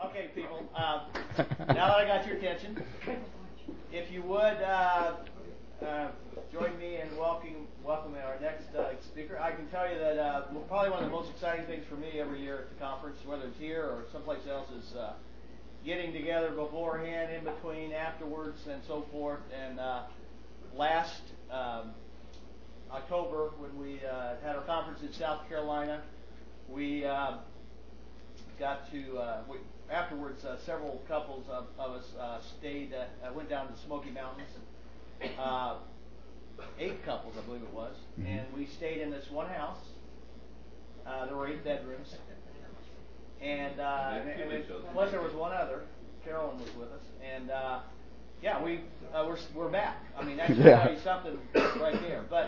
Okay, people. Now that I got your attention, if you would join me in welcoming our next speaker. I can tell you that probably one of the most exciting things for me every year at the conference, whether it's here or someplace else, is getting together beforehand, in between, afterwards, and so forth. And last October, when we had our conference in South Carolina, we got to afterwards. Several couples of us went down to the Smoky Mountains. 8 couples, I believe it was, and we stayed in this one house. There were 8 bedrooms, and plus there was one other. Carolyn was with us, and yeah, we're back. I mean, that should tell you something right there. But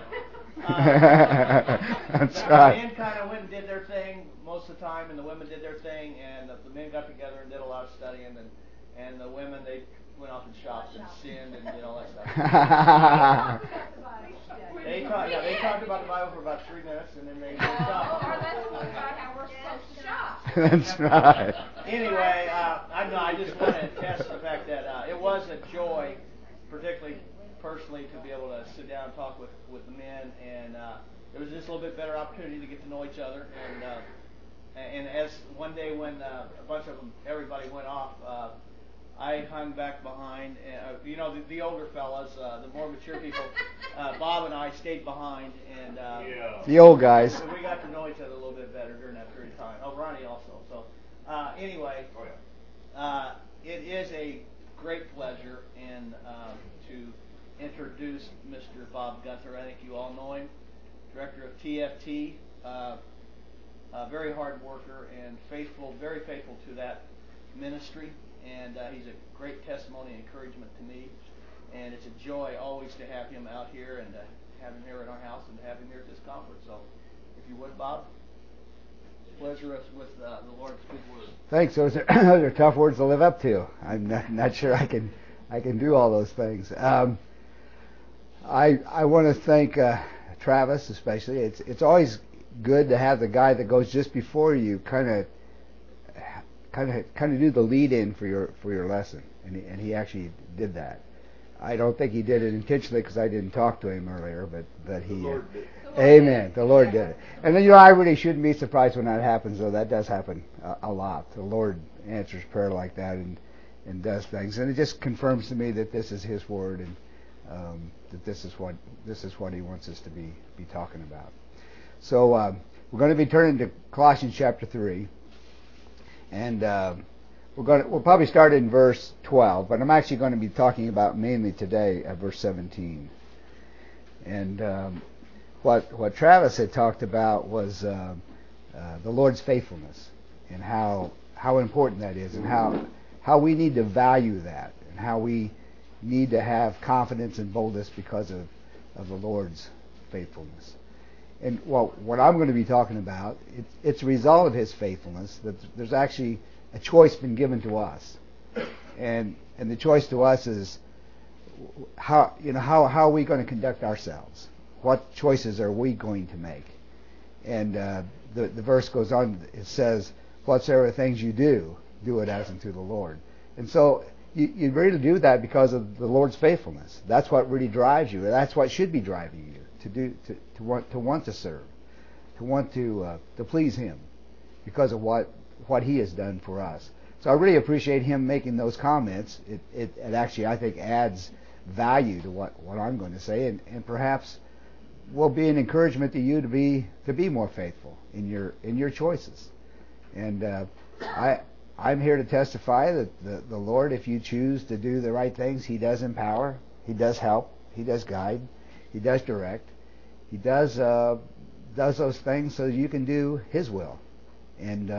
that's right. The men kind of went and did their thing most of the time, and the women did their thing, and the men got together and did a lot of studying, and the women, they went off and shopped and sinned and did all that stuff. They talked about the Bible for about 3 minutes, and then they stopped. Or that's how we're supposed to shop. That's right. Anyway, I just want to attest the fact that it was a joy, particularly personally, to be able to sit down and talk with the men, and it was just a little bit better opportunity to get to know each other. And as one day when a bunch of them, everybody went off, I hung back behind. The older fellas, the more mature people, Bob and I stayed behind, and the old guys. we got to know each other a little bit better during that period of time. Oh, Ronnie also. So anyway, it is a great pleasure to introduce Mr. Bob Gunther. I think you all know him, director of TFT. Very hard worker and faithful, very faithful to that ministry. And he's a great testimony and encouragement to me. And it's a joy always to have him out here and to have him here at our house and to have him here at this conference. So, if you would, Bob, pleasure us with the Lord's good word. Thanks. Those are tough words to live up to. I'm not sure I can do all those things. I want to thank Travis especially. It's always good to have the guy that goes just before you kind of do the lead in for your lesson, and he actually did that. I don't think he did it intentionally because I didn't talk to him earlier, but he. Amen. The Lord did it, and then I really shouldn't be surprised when that happens, though that does happen a lot. The Lord answers prayer like that and does things, and it just confirms to me that this is His word and that this is what He wants us to be talking about. So we're going to be turning to Colossians chapter 3. And we'll probably start in verse 12, but I'm actually going to be talking about mainly today at verse 17. And what Travis had talked about was the Lord's faithfulness and how important that is, and how we need to value that, and how we need to have confidence and boldness because of the Lord's faithfulness. And what I'm going to be talking about, it's a result of His faithfulness that there's actually a choice been given to us, and the choice to us is how are we going to conduct ourselves? What choices are we going to make? And the verse goes on. It says, "Whatsoever things you do, do it as unto the Lord." And so you really do that because of the Lord's faithfulness. That's what really drives you. That's what should be driving you. To want to serve, to want to please Him, because of what He has done for us. So I really appreciate him making those comments. It actually, I think, adds value to what I'm going to say, and perhaps will be an encouragement to you to be more faithful in your choices. And I'm here to testify that the Lord, if you choose to do the right things, He does empower, He does help, He does guide, He does direct. He does those things so you can do His will. And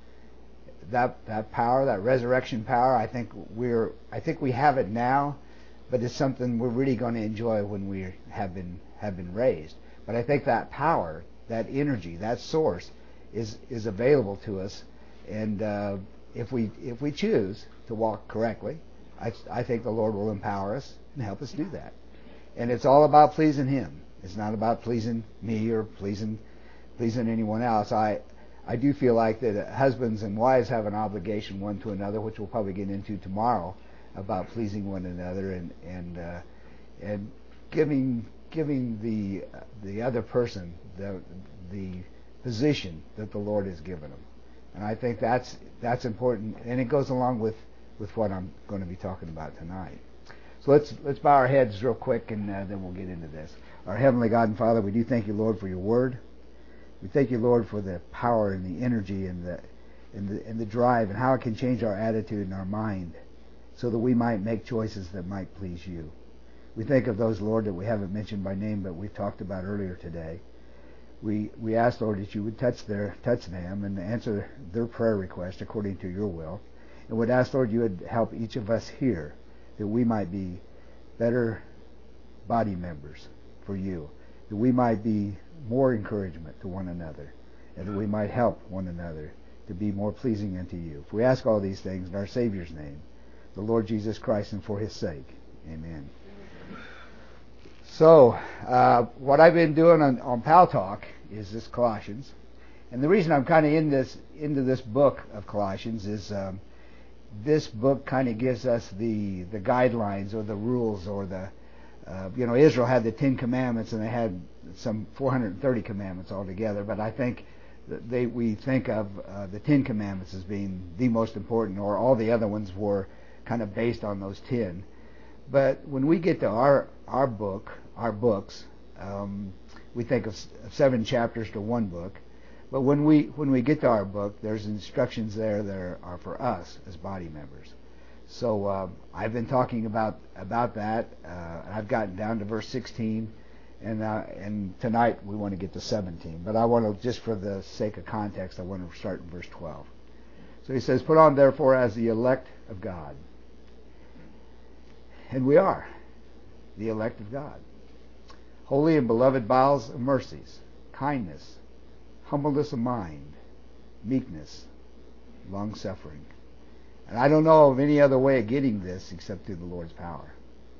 that power, that resurrection power, I think we have it now, but it's something we're really going to enjoy when we have been raised. But I think that power, that energy, that source is available to us, and if we choose to walk correctly, I think the Lord will empower us and help us do that. And it's all about pleasing Him. It's not about pleasing me or pleasing anyone else. I I do feel like that husbands and wives have an obligation one to another, which we'll probably get into tomorrow, about pleasing one another and giving the other person the position that the Lord has given them. And I think that's important, and it goes along with what I'm going to be talking about tonight. So let's bow our heads real quick, and then we'll get into this. Our Heavenly God and Father, we do thank you, Lord, for your Word. We thank you, Lord, for the power and the energy and the drive and how it can change our attitude and our mind so that we might make choices that might please you. We think of those, Lord, that we haven't mentioned by name, but we've talked about earlier today. We ask, Lord, that you would touch them and answer their prayer request according to your will. And would ask, Lord, you would help each of us here that we might be better body members for you, that we might be more encouragement to one another, and that we might help one another to be more pleasing unto you. For we ask all these things in our Savior's name, the Lord Jesus Christ, and for his sake. Amen. So, what I've been doing on Pal Talk is this Colossians. And the reason I'm kind of into this book of Colossians is this book kind of gives us the guidelines or the rules or Israel had the 10 commandments and they had some 430 commandments altogether, but I think we think of the 10 commandments as being the most important, or all the other ones were kind of based on those 10. But when we get to our books, we think of 7 chapters to one book. But when we get to our book, there's instructions there that are for us as body members. So I've been talking about that. I've gotten down to verse 16, and tonight we want to get to 17. But I want to, just for the sake of context, I want to start in verse 12. So he says, "Put on therefore as the elect of God." And we are the elect of God. "Holy and beloved bowels of mercies, kindness, humbleness of mind, meekness, long-suffering." And I don't know of any other way of getting this except through the Lord's power.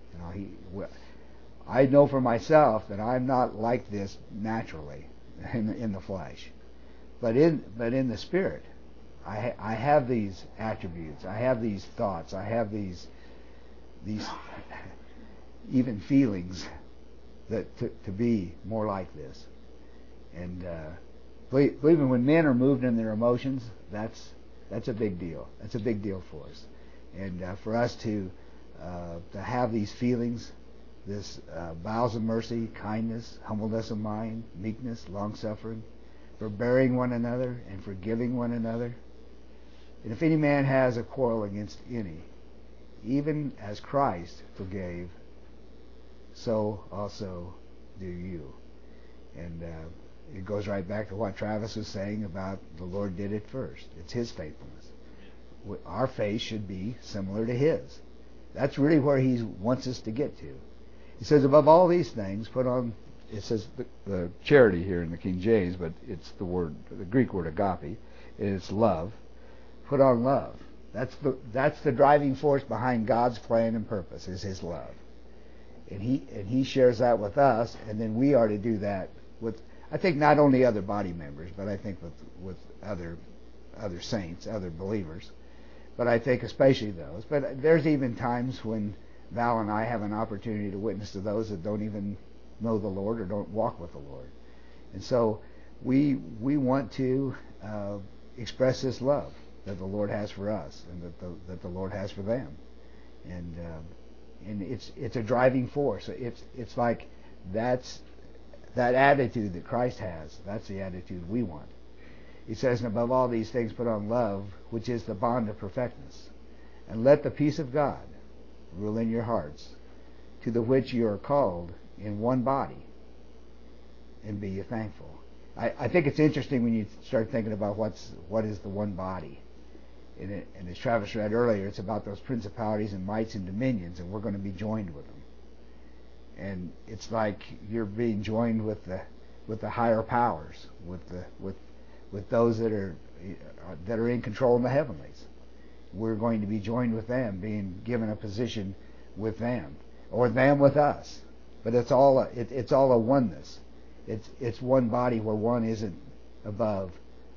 I know for myself that I'm not like this naturally in the flesh, but in the Spirit, I have these attributes. I have these thoughts. I have these even feelings that to be more like this. And believing when men are moved in their emotions, that's a big deal. That's a big deal for us. And for us to have these feelings, this bowels of mercy, kindness, humbleness of mind, meekness, long-suffering, forbearing one another and forgiving one another. And if any man has a quarrel against any, even as Christ forgave, so also do you. And it goes right back to what Travis was saying about the Lord did it first. It's his faithfulness. Our faith should be similar to his. That's really where he wants us to get to. He says, above all these things, put on, it says the charity here in the King James, but it's the Greek word agape. It's love. Put on love. That's the driving force behind God's plan and purpose, is his love. And he shares that with us, and then we are to do that with, I think, not only other body members, but I think with other saints, other believers. But I think especially those. But there's even times when Val and I have an opportunity to witness to those that don't even know the Lord or don't walk with the Lord. And so we want to express this love that the Lord has for us and that the Lord has for them. And it's a driving force. It's like that attitude that Christ has. That's the attitude we want. He says, and above all these things put on love, which is the bond of perfectness. And let the peace of God rule in your hearts, to the which you are called in one body, and be ye thankful. I think it's interesting when you start thinking about what is the one body. And as Travis read earlier, it's about those principalities and mights and dominions, and we're going to be joined with them. And it's like you're being joined with the higher powers, with those that are in control in the heavenlies. We're going to be joined with them, being given a position with them, or them with us. But it's all a oneness. It's one body where one isn't above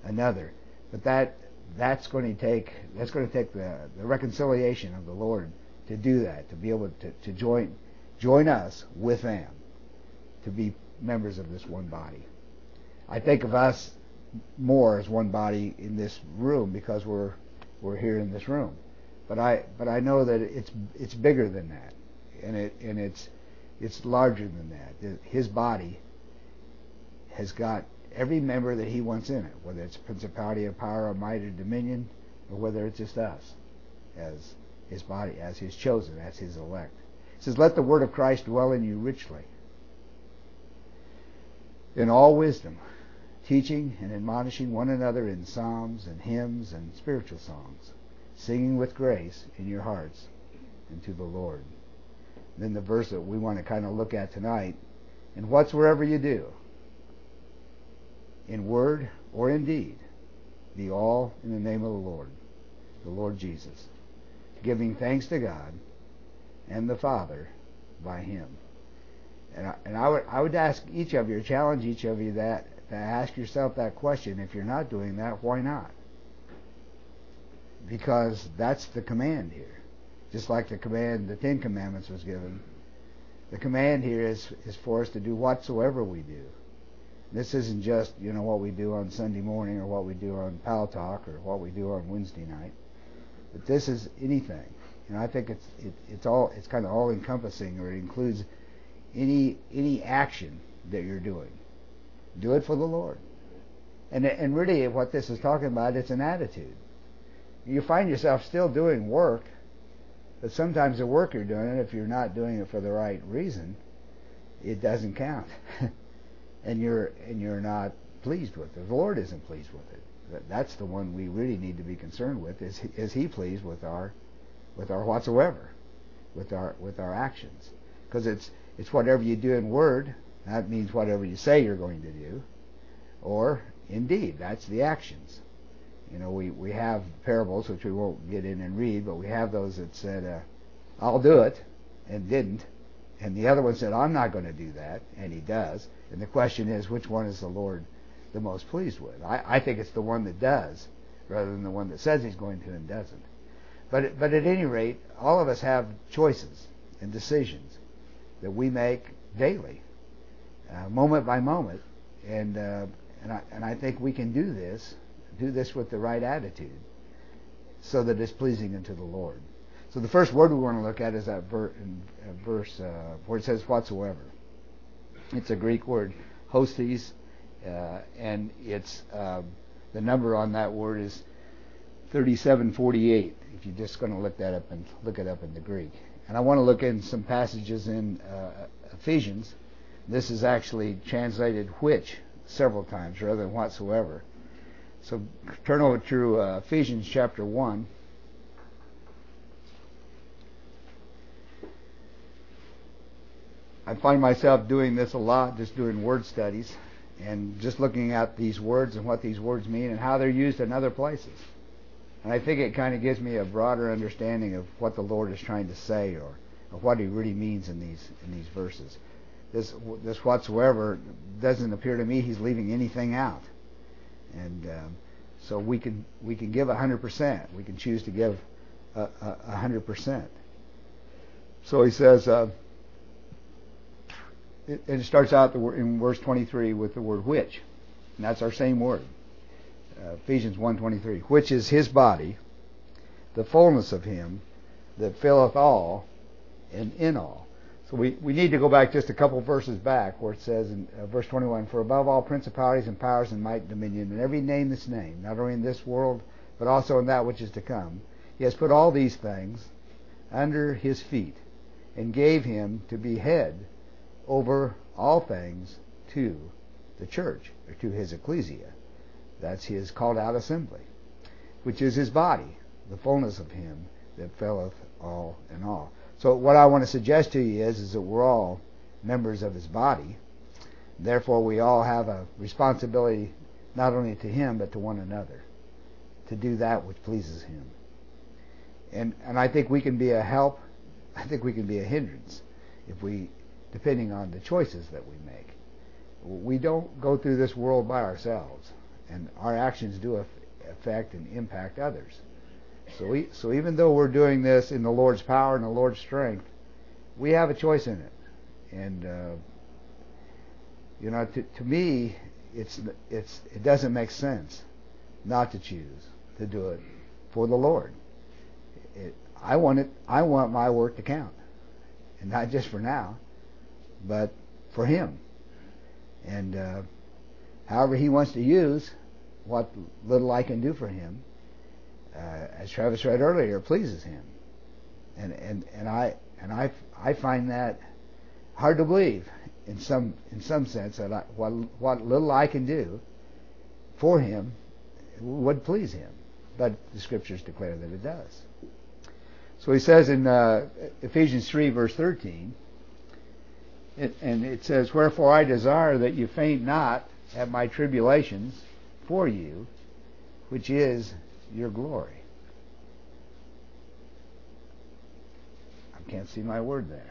another. But that's going to take the reconciliation of the Lord to do that, to be able to join us with them, to be members of this one body. I think of us more as one body in this room because we're here in this room. But I know that it's bigger than that, and it's larger than that. His body has got every member that He wants in it, whether it's principality or power or might or dominion, or whether it's just us as His body, as His chosen, as His elect. It says, "Let the word of Christ dwell in you richly, in all wisdom, teaching and admonishing one another in psalms and hymns and spiritual songs, singing with grace in your hearts unto the Lord." Then the verse that we want to kind of look at tonight, "And whatsoever you do, in word or in deed, be all in the name of the Lord Jesus, giving thanks to God and the Father by Him." And I would ask each of you, challenge each of you to ask yourself that question. If you're not doing that, why not? Because that's the command here. Just like the command, the 10 Commandments was given. The command here is for us to do whatsoever we do. This isn't just, what we do on Sunday morning or what we do on Pal Talk or what we do on Wednesday night. But this is anything. I think it's kind of all encompassing, or it includes any action that you're doing. Do it for the Lord. And really what this is talking about, it's an attitude. You find yourself still doing work, but sometimes the work you're doing, if you're not doing it for the right reason, it doesn't count. and you're not pleased with it. The Lord isn't pleased with it. That's the one we really need to be concerned with. Is He pleased with our whatsoever, with our actions? Because it's whatever you do in word. That means whatever you say you're going to do, or in deed. That's the actions. We have parables which we won't get in and read, but we have those that said, "I'll do it," and didn't. And the other one said, "I'm not going to do that," and he does. And the question is, which one is the Lord the most pleased with? I think it's the one that does, rather than the one that says he's going to and doesn't. But at any rate, all of us have choices and decisions that we make daily, moment by moment, and I think we can do this with the right attitude, so that it's pleasing unto the Lord. So the first word we want to look at is that verse where it says "whatsoever." It's a Greek word, hostes, and it's the number on that word is 3748. If you're just going to look that up and look it up in the Greek, and I want to look in some passages in Ephesians. This is actually translated "which" several times rather than "whatsoever." So turn over to Ephesians chapter 1. I find myself doing this a lot, just doing word studies and just looking at these words and what these words mean and how they're used in other places. And I think it kind of gives me a broader understanding of what the Lord is trying to say, or what He really means in these verses. This whatsoever doesn't appear to me He's leaving anything out. And so we can give 100%. We can choose to give 100%. So he says, it starts out in verse 23 with the word "which," and that's our same word. Ephesians 1:23, "which is His body, the fullness of Him that filleth all and in all." So we need to go back just a couple verses back where it says in verse 21, "For above all principalities and powers and might and dominion, and every name that's named, not only in this world, but also in that which is to come, He has put all these things under His feet, and gave Him to be head over all things to the church," or to His ecclesia. That's His called out assembly, which is His body, the fullness of Him that filleth all in all. So what I want to suggest to you is that we're all members of His body. Therefore, we all have a responsibility not only to Him but to one another to do that which pleases Him. And I think we can be a help. I think we can be a hindrance depending on the choices that we make. We don't go through this world by ourselves, and our actions do affect and impact others. So even though we're doing this in the Lord's power and the Lord's strength, we have a choice in it. And to me, it doesn't make sense not to choose to do it for the Lord. I want my work to count, and not just for now, but for Him. And however He wants to use what little I can do for Him, as Travis read earlier, pleases Him. And I find that hard to believe in some sense that what little I can do for Him would please Him. But the Scriptures declare that it does. So he says in Ephesians 3 verse 13, and it says, "Wherefore I desire that you faint not at my tribulations for you, which is your glory." I can't see my word there.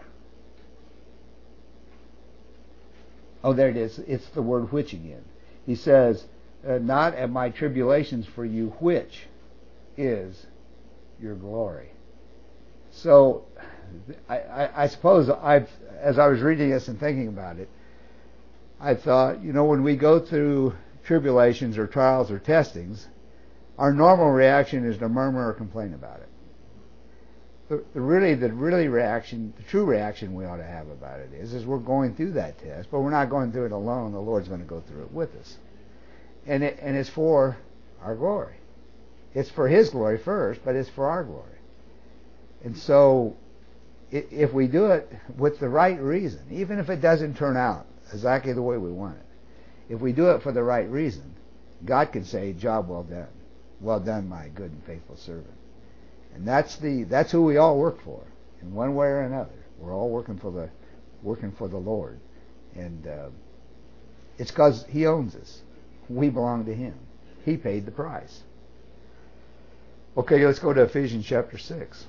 Oh, there it is. It's the word "which" again. He says, "Not at my tribulations for you, which is your glory." So, I suppose as I was reading this and thinking about it, I thought, when we go through tribulations or trials or testings, our normal reaction is to murmur or complain about it. The true reaction we ought to have about it is we're going through that test, but we're not going through it alone. The Lord's going to go through it with us, and it's for our glory. It's for His glory first, but it's for our glory. And so, if we do it with the right reason, even if it doesn't turn out exactly the way we want it, if we do it for the right reason, God can say, "Job well done. Well done, my good and faithful servant." And that's who we all work for, in one way or another. We're all working for the Lord, and it's because He owns us. We belong to Him. He paid the price. Okay, let's go to Ephesians chapter 6.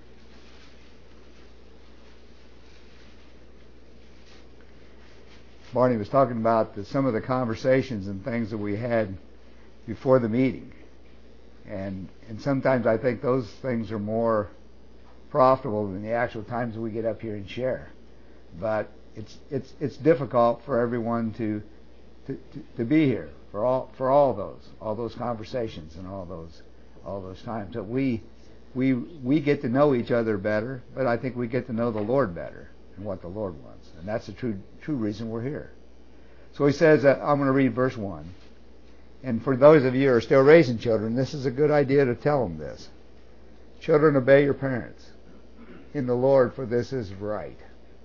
Barney was talking about some of the conversations and things that we had before the meeting. And sometimes I think those things are more profitable than the actual times that we get up here and share. But it's difficult for everyone to be here for all those conversations and all those times that we get to know each other better, but I think we get to know the Lord better and what the Lord wants. And that's the true reason we're here. So he says, I'm going to read verse 1. And for those of you who are still raising children, this is a good idea to tell them this. Children, obey your parents in the Lord, for this is right.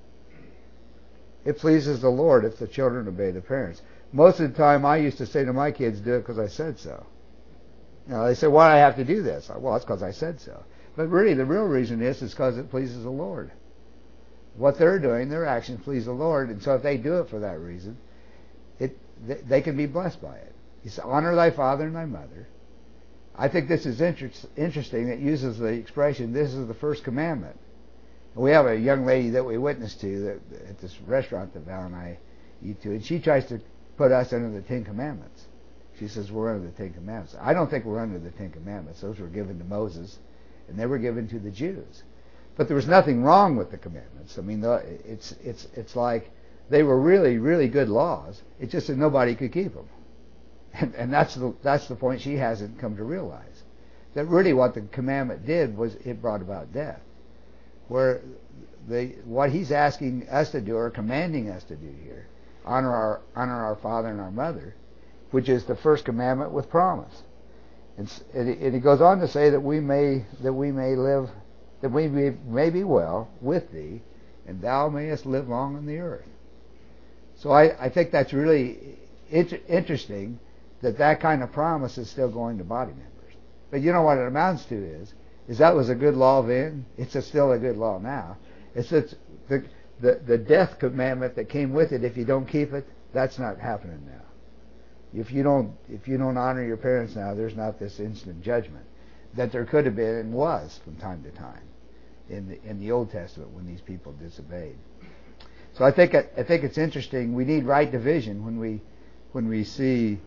It pleases the Lord if the children obey the parents. Most of the time I used to say to my kids, do it because I said so. They say, why do I have to do this? Well, it's because I said so. But really, the real reason is because it pleases the Lord. What they're doing, their actions please the Lord, and so if they do it for that reason, they can be blessed by it. He said, honor thy father and thy mother. I think this is interesting. It uses the expression, this is the first commandment. And we have a young lady that we witnessed to at this restaurant that Val and I eat to, and she tries to put us under the Ten Commandments. She says we're under the Ten Commandments. I don't think we're under the Ten Commandments. Those were given to Moses, and they were given to the Jews. But there was nothing wrong with the commandments. I mean, it's like they were really, really good laws. It's just that nobody could keep them. And that's the point she hasn't come to realize. That really what the commandment did was it brought about death. Where what he's asking us to do or commanding us to do here, honor our father and our mother, which is the first commandment with promise. And he goes on to say that we may live, that we may be well with thee, and thou mayest live long on the earth. So I think that's really interesting that kind of promise is still going to body members. But you know what it amounts to is that was a good law then. It's still a good law now. It's the death commandment that came with it. If you don't keep it, that's not happening now. If you don't honor your parents now, there's not this instant judgment that there could have been and was from time to time in the Old Testament when these people disobeyed. So I think it's interesting. We need right division when we see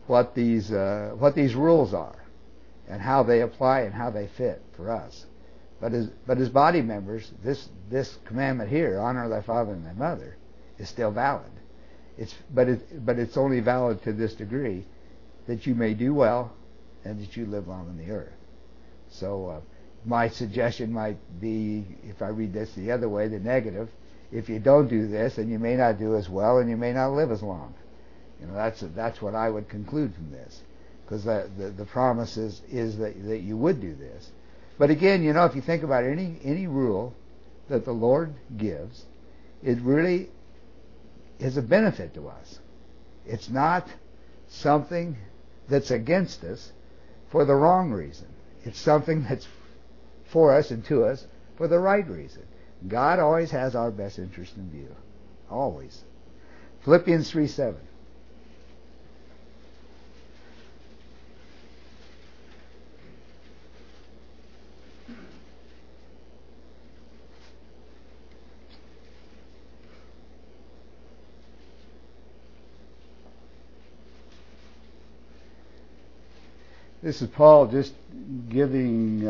what these rules are and how they apply and how they fit for us. But as body members, this commandment here, honor thy father and thy mother, is still valid. But it's only valid to this degree, that you may do well and that you live long on the earth. So my suggestion might be, if I read this the other way, the negative, if you don't do this, then you may not do as well and you may not live as long. That's what I would conclude from this, because the promise is that you would do this. But again, if you think about any rule that the Lord gives, it really is a benefit to us. It's not something that's against us for the wrong reason. It's something that's for us and to us for the right reason. God always has our best interest in view. Always. Philippians 3:7. This is Paul just giving,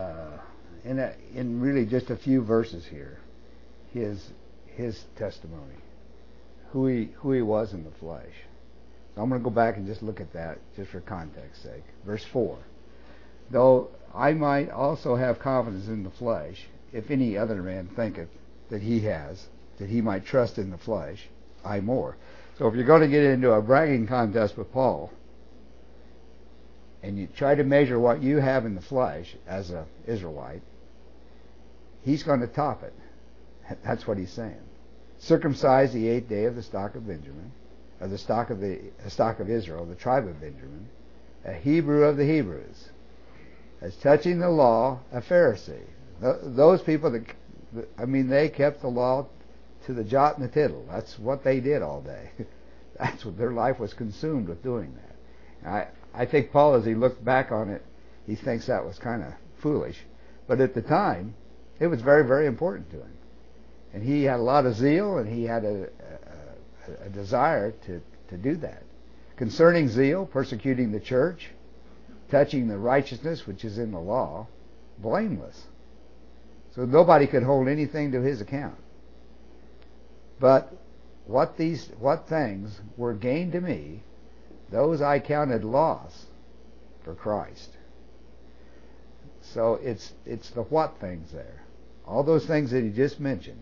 in really just a few verses here, his testimony, who he was in the flesh. So I'm going to go back and just look at that just for context sake. Verse 4. Though I might also have confidence in the flesh, if any other man thinketh that he has, that he might trust in the flesh, I more. So if you're going to get into a bragging contest with Paul, and you try to measure what you have in the flesh as an Israelite, he's going to top it. That's what he's saying. Circumcised the 8th day of the stock of Benjamin, of the stock of Israel, the tribe of Benjamin, a Hebrew of the Hebrews, as touching the law, a Pharisee. Those people they kept the law to the jot and the tittle. That's what they did all day. That's what their life was consumed with doing that. I think Paul, as he looked back on it, he thinks that was kind of foolish. But at the time, it was very, very important to him. And he had a lot of zeal, and he had a desire to do that. Concerning zeal, persecuting the church, touching the righteousness which is in the law, blameless. So nobody could hold anything to his account. But what things were gained to me, those I counted loss for Christ. So it's the what things there. All those things that he just mentioned.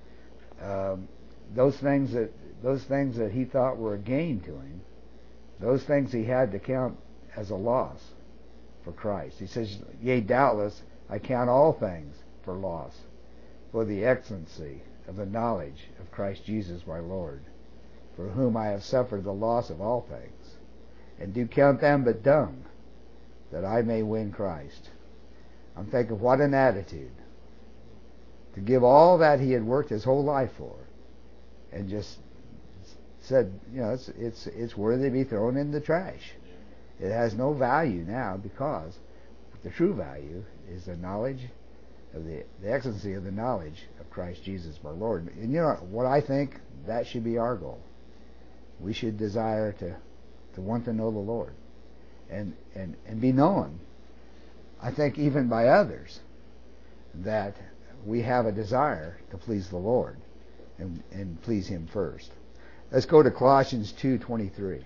Those things that he thought were a gain to him, those things he had to count as a loss for Christ. He says, yea, doubtless, I count all things for loss, for the excellency of the knowledge of Christ Jesus my Lord, for whom I have suffered the loss of all things, and do count them but dung, that I may win Christ. I'm thinking, what an attitude, to give all that he had worked his whole life for, and just said, it's worthy to be thrown in the trash. It has no value now, because the true value is the knowledge of the excellency of the knowledge of Christ Jesus my Lord. And what I think, that should be our goal. We should desire to want to know the Lord and be known, I think, even by others, that we have a desire to please the Lord and please Him first. Let's go to Colossians 2:23.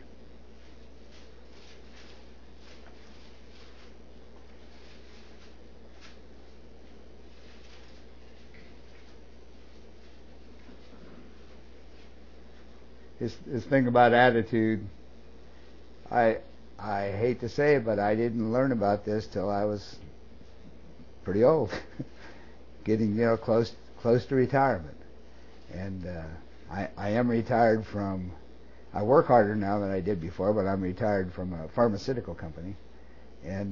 This thing about attitude, I hate to say it, but I didn't learn about this till I was pretty old, getting close to retirement. And I am retired from. I work harder now than I did before, but I'm retired from a pharmaceutical company, and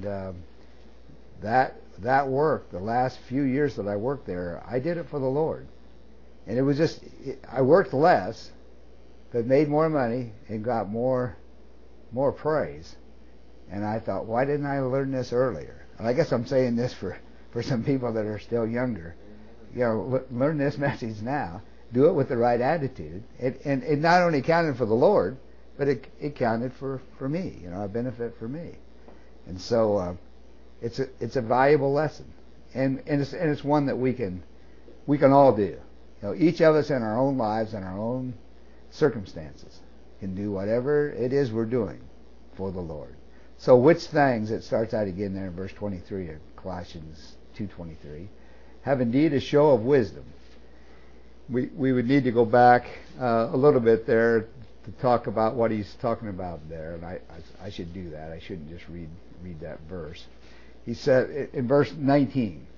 that work, the last few years that I worked there, I did it for the Lord, and it was just I worked less, but made more money and got more praise. And I thought, why didn't I learn this earlier? And I guess I'm saying this for some people that are still younger. Learn this message now. Do it with the right attitude. And it not only counted for the Lord, but it counted for me, a benefit for me. And so it's a valuable lesson, and it's one that we can all do. Each of us in our own lives and our own circumstances can do whatever it is we're doing for the Lord. So which things, it starts out again there in verse 23 of Colossians 2:23, have indeed a show of wisdom. We would need to go back a little bit there to talk about what he's talking about there, and I should do that. I shouldn't just read that verse. He said in verse 19,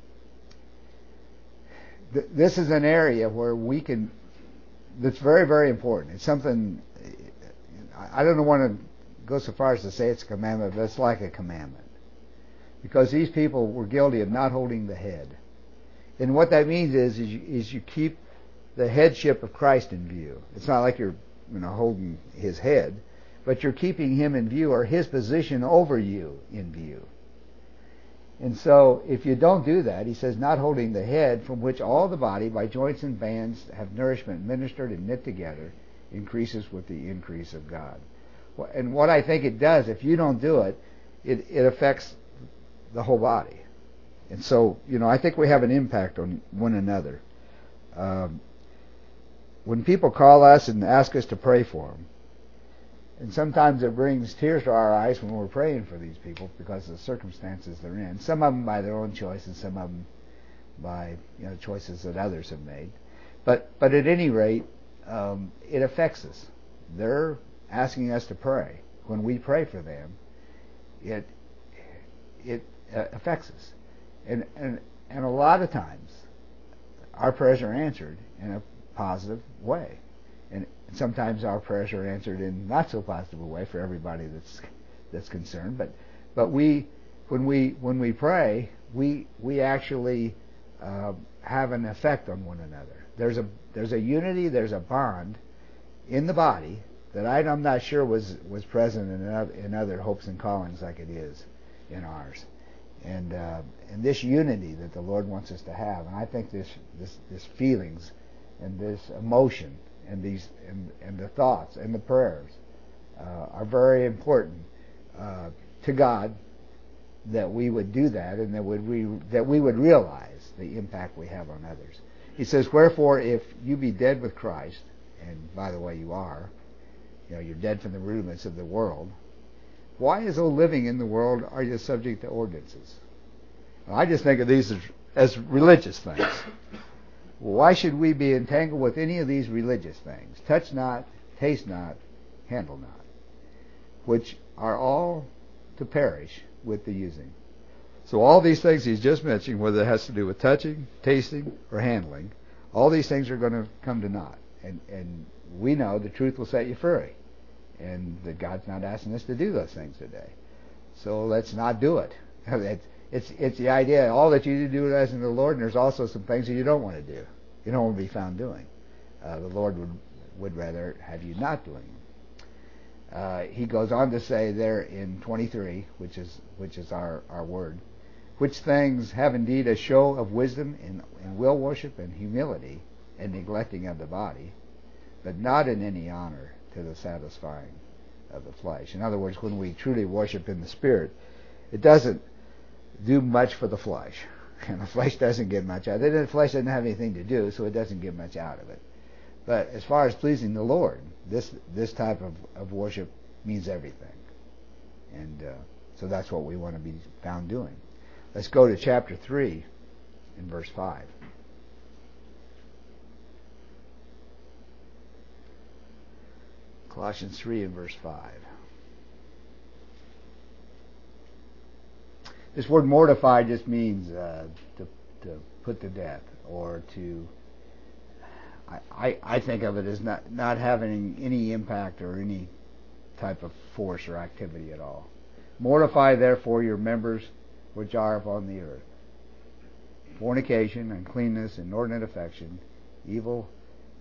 this is an area where that's very, very important. It's something, I don't want to go so far as to say it's a commandment, but it's like a commandment. Because these people were guilty of not holding the head. And what that means is you keep the headship of Christ in view. It's not like you're holding his head, but you're keeping him in view, or his position over you in view. And so if you don't do that, he says, not holding the head, from which all the body by joints and bands have nourishment ministered and knit together, increases with the increase of God. And what I think it does, if you don't do it, it affects the whole body. And so, I think we have an impact on one another. When people call us and ask us to pray for them, and sometimes it brings tears to our eyes when we're praying for these people because of the circumstances they're in. Some of them by their own choice, and some of them by choices that others have made. But at any rate, it affects us. They're asking us to pray. When we pray for them, it affects us. And a lot of times, our prayers are answered in a positive way. And sometimes our prayers are answered in not so positive a way for everybody that's concerned. But when we pray, we actually have an effect on one another. There's a unity, there's a bond in the body that I'm not sure was present in other hopes and callings like it is in ours. And this unity that the Lord wants us to have, and I think this feelings and this emotion and the thoughts and the prayers are very important to God, that we would do that, and that we would realize the impact we have on others. He says, wherefore, if you be dead with Christ, and by the way you are, you're dead from the rudiments of the world, why, as though living in the world, are you subject to ordinances? Well, I just think of these as religious things. Why should we be entangled with any of these religious things? Touch not, taste not, handle not, which are all to perish with the using. So all these things he's just mentioned, whether it has to do with touching, tasting, or handling, all these things are going to come to naught. And we know the truth will set you free, and that God's not asking us to do those things today. So let's not do it. It's the idea, all that you do as in the Lord, and there's also some things that you don't want to do. You don't want to be found doing. The Lord would rather have you not doing them. He goes on to say there in 23, which is our word, which things have indeed a show of wisdom in will worship and humility and neglecting of the body, but not in any honor to the satisfying of the flesh. In other words, when we truly worship in the Spirit, it doesn't do much for the flesh. And the flesh doesn't get much out of it. The flesh doesn't have anything to do, so it doesn't get much out of it. But as far as pleasing the Lord, this type of worship means everything. And so that's what we want to be found doing. Let's go to chapter 3 in verse 5. Colossians 3 and verse 5. This word mortify just means to put to death, or to, I think of it as not having any impact or any type of force or activity at all. Mortify therefore your members which are upon the earth: fornication, uncleanness, inordinate affection, evil,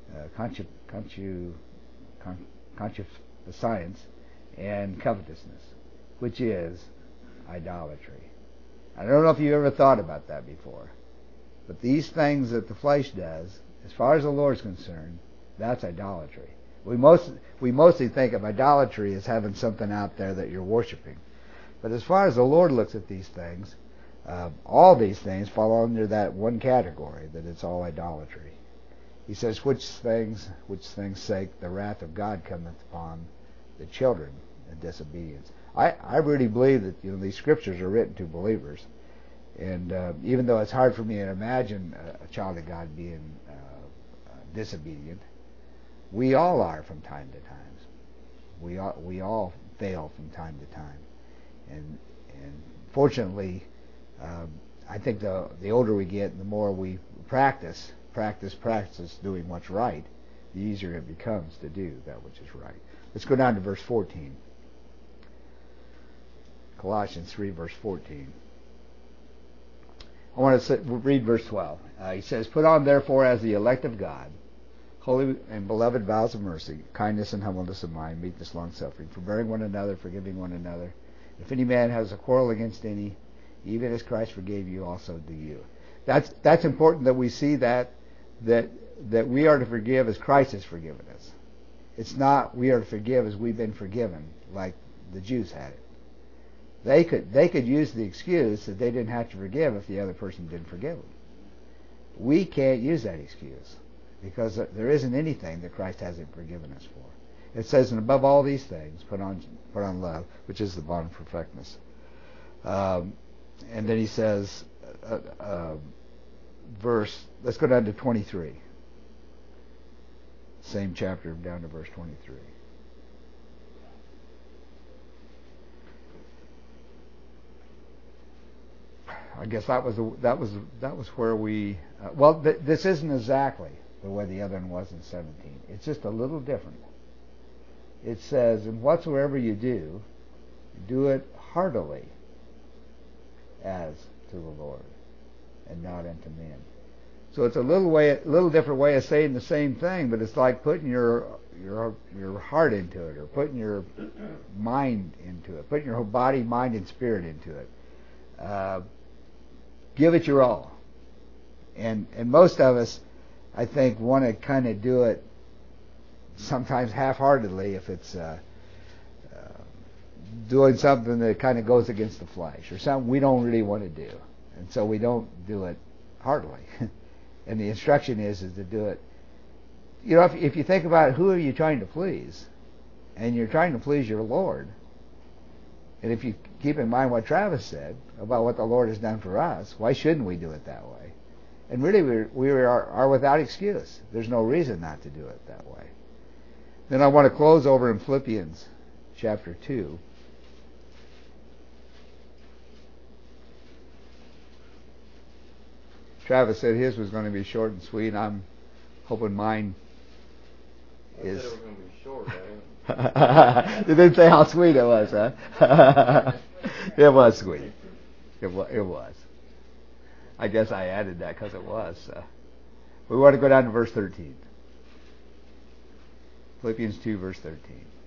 concupiscence, and covetousness, which is idolatry. I don't know if you've ever thought about that before, but these things that the flesh does, as far as the Lord's concerned, that's idolatry. We mostly think of idolatry as having something out there that you're worshiping. But as far as the Lord looks at these things, all these things fall under that one category, that it's all idolatry. He says, which things' sake the wrath of God cometh upon the children of disobedience. I really believe that these scriptures are written to believers, and even though it's hard for me to imagine a child of God being disobedient, we all are from time to time. We all fail from time to time, and fortunately, I think the older we get, and the more we practice doing what's right, the easier it becomes to do that which is right. Let's go down to verse 14. Colossians 3, verse 14. I want to read verse 12. He says, "Put on therefore as the elect of God, holy and beloved vows of mercy, kindness and humbleness of mind, meekness, long-suffering, forbearing one another, forgiving one another. If any man has a quarrel against any, even as Christ forgave you, also do you." That's important that we see that we are to forgive as Christ has forgiven us. It's not we are to forgive as we've been forgiven, like the Jews had it. They could use the excuse that they didn't have to forgive if the other person didn't forgive them. We can't use that excuse because there isn't anything that Christ hasn't forgiven us for. It says, "And above all these things, put on love, which is the bond of perfectness." And then he says, let's go down to 23. Same chapter, down to verse 23. I guess that was where we. This isn't exactly the way the other one was in 17. It's just a little different. It says, "And whatsoever you do it heartily, as to the Lord, and not unto men." So it's a little different way of saying the same thing, but it's like putting your heart into it, or putting your mind into it, putting your whole body, mind, and spirit into it. Give it your all. And most of us, I think, want to kind of do it sometimes half-heartedly if it's doing something that kind of goes against the flesh, or something we don't really want to do. And so we don't do it heartily. And the instruction is to do it. If you think about who are you trying to please, and you're trying to please your Lord, and if you keep in mind what Travis said about what the Lord has done for us, why shouldn't we do it that way? And really, we are without excuse. There's no reason not to do it that way. Then I want to close over in Philippians chapter 2. Travis said his was going to be short and sweet. I'm hoping mine is. I said it was going to be short, you didn't say how sweet it was, huh? It was sweet. It was. I guess I added that because it was. We want to go down to verse 13. Philippians 2, verse 13.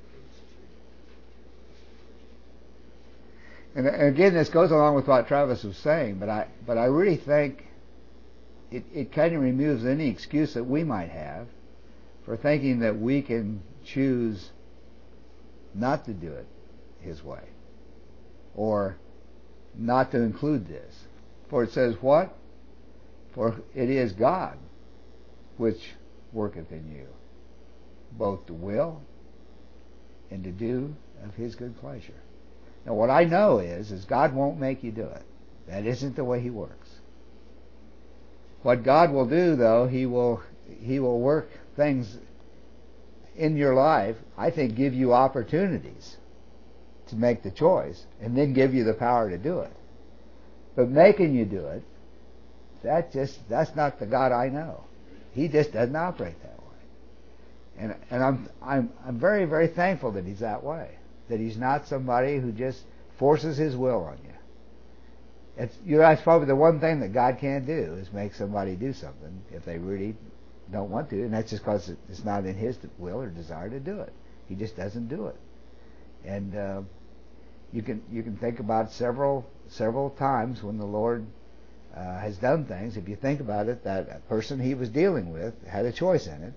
And again, this goes along with what Travis was saying, but I really think it kind of removes any excuse that we might have for thinking that we can choose not to do it His way, or not to include this. For it says what? For it is God which worketh in you, both to will and to do of His good pleasure. Now what I know is God won't make you do it. That isn't the way He works. What God will do, though, He will work things in your life, I think, give you opportunities to make the choice, and then give you the power to do it. But making you do it, that's not the God I know. He just doesn't operate that way. And I'm very, very thankful that He's that way. That He's not somebody who just forces His will on you. That's probably the one thing that God can't do, is make somebody do something if they really don't want to, and that's just because it's not in His will or desire to do it. He just doesn't do it. And you can think about several times when the Lord has done things. If you think about it, that person He was dealing with had a choice in it,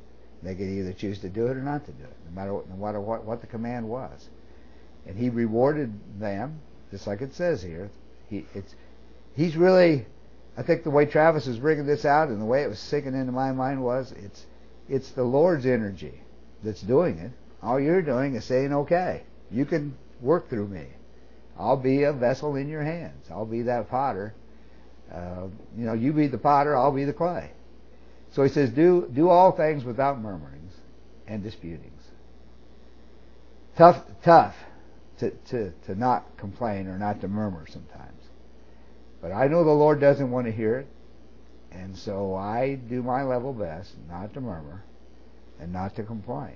They could either choose to do it or not to do it, no matter what the command was. And he rewarded them, just like it says here. He's really, I think the way Travis was bringing this out and the way it was sinking into my mind was, it's the Lord's energy that's doing it. All you're doing is saying, okay, you can work through me. I'll be a vessel in your hands. I'll be that potter. You be the potter, I'll be the clay. So he says, do all things without murmurings and disputings. Tough to not complain or not to murmur sometimes. But I know the Lord doesn't want to hear it, and so I do my level best not to murmur and not to complain.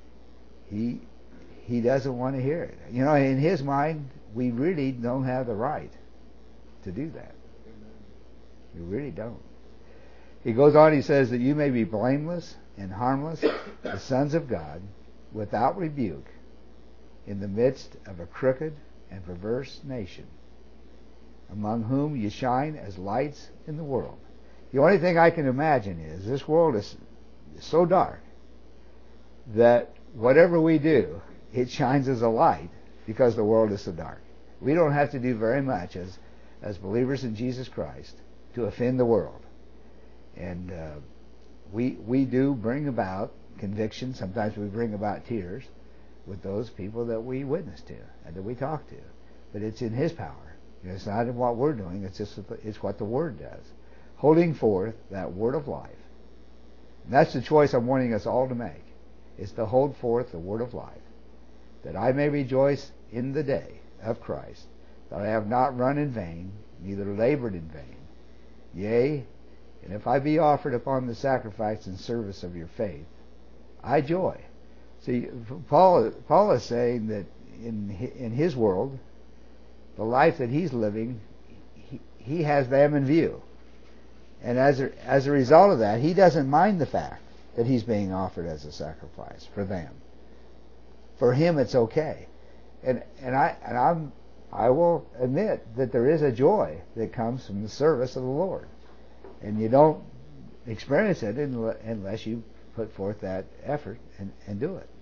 He doesn't want to hear it. In his mind, we really don't have the right to do that. We really don't. He goes on, he says that you may be blameless and harmless, the sons of God, without rebuke, in the midst of a crooked and perverse nation, among whom you shine as lights in the world. The only thing I can imagine is this world is so dark that whatever we do, it shines as a light because the world is so dark. We don't have to do very much as believers in Jesus Christ to offend the world. And we do bring about conviction. Sometimes we bring about tears with those people that we witness to and that we talk to. But it's in His power. It's not in what we're doing. It's what the Word does. Holding forth that Word of life. And that's the choice I'm wanting us all to make. Is to hold forth the Word of life. That I may rejoice in the day of Christ. That I have not run in vain, neither labored in vain. Yea, and if I be offered upon the sacrifice and service of your faith, I joy. See, Paul is saying that in his world, the life that he's living, he has them in view. And as a result of that, he doesn't mind the fact that he's being offered as a sacrifice for them. For him, it's okay. And I will admit that there is a joy that comes from the service of the Lord. And you don't experience it unless you put forth that effort and do it.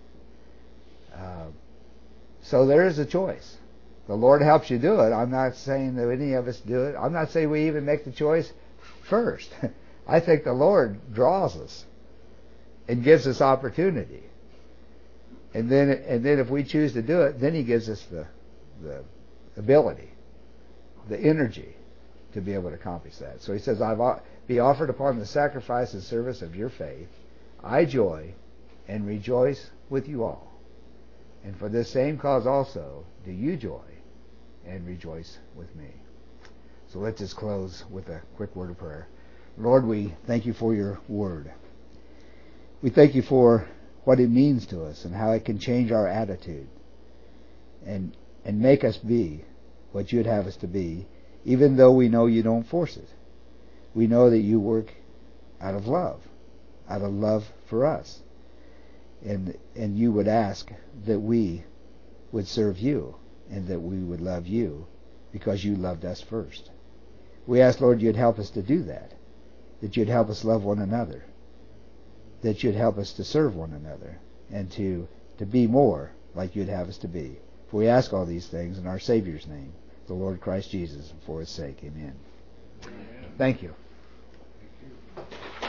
So there is a choice. The Lord helps you do it. I'm not saying that any of us do it. I'm not saying we even make the choice first. I think the Lord draws us and gives us opportunity. And then if we choose to do it, then He gives us the ability, the energy to be able to accomplish that. So He says, I'll be offered upon the sacrifice and service of your faith. I joy and rejoice with you all. And for this same cause also do you joy and rejoice with me. So let's just close with a quick word of prayer. Lord, we thank you for your word. We thank you for what it means to us and how it can change our attitude and make us be what you'd have us to be, even though we know you don't force it. We know that you work out of love for us. And you would ask that we would serve you and that we would love you because you loved us first. We ask, Lord, you'd help us to do that you'd help us love one another, that you'd help us to serve one another and to be more like you'd have us to be. For we ask all these things in our Savior's name, the Lord Christ Jesus, and for His sake. Amen. Thank you.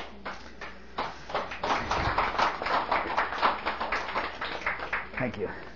Thank you.